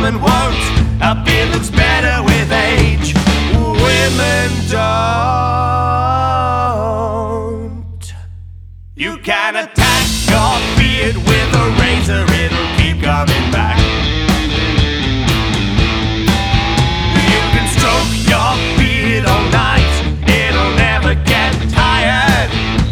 and won't. A beard looks better with age. Women don't. You can attack your beard with a razor, it'll keep coming back.